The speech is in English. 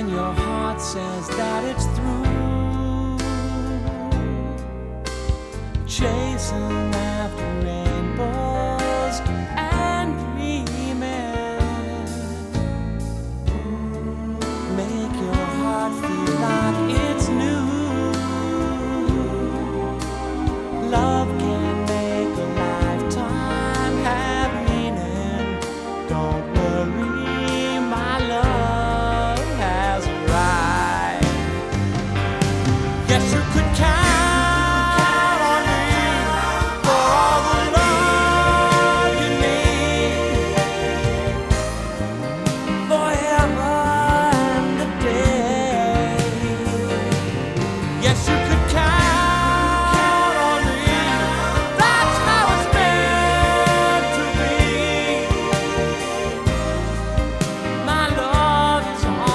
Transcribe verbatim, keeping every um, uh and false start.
when your heart says that it's through chasing after rainbows and dreaming. Make your heart feel like